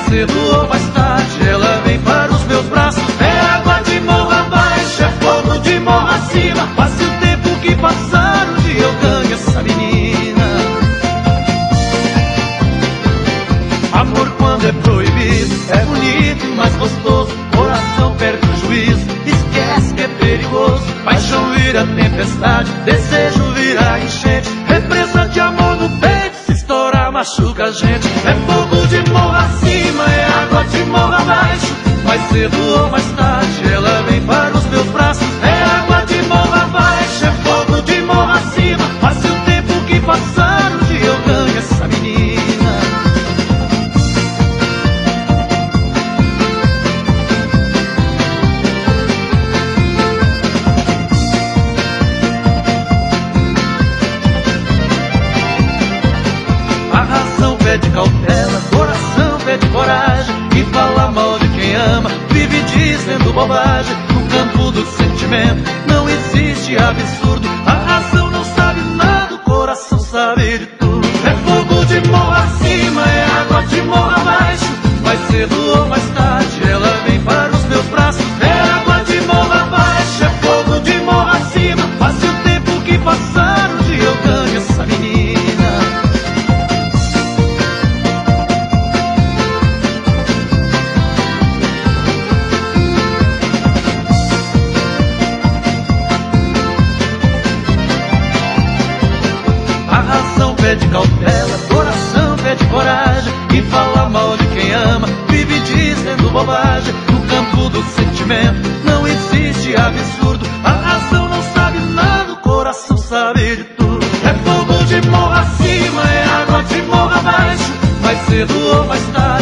cedo ou mais tarde ela vem para os meus braços. É água de morro abaixo, é fogo de morro acima. Passe o tempo que passar, um dia eu ganho essa menina. Amor quando é proibido é bonito e mais gostoso. Coração perde o juízo, esquece que é perigoso. Paixão vira tempestade, desejo vira enchente. Represa de amor no peito, se estourar machuca a gente. É fogo de morro acima, é água de morro abaixo. Mais cedo ou mais tarde ela vem para os meus braços. É água de morro abaixo, é fogo de morro acima. Passe o tempo que passar, um dia eu ganho essa menina. Pede cautela, coração pede coragem. E fala mal de quem ama, vive dizendo bobagem. No campo do sentimento não existe absurdo. A razão não sabe nada, o coração sabe de tudo. É fogo de morro acima, é água de morro abaixo. Mais cedo ou mais tarde ela vem para os meus braços. É água de morro abaixo, é fogo de morro acima. Passe o tempo que passar, um dia eu ganho essa menina. Pede cautela, coração pede coragem. E fala mal de quem ama, vive dizendo bobagem. No campo do sentimento não existe absurdo. A razão não sabe nada, o coração sabe de tudo. É fogo de morro acima, é água de morro abaixo. Mais cedo ou mais tarde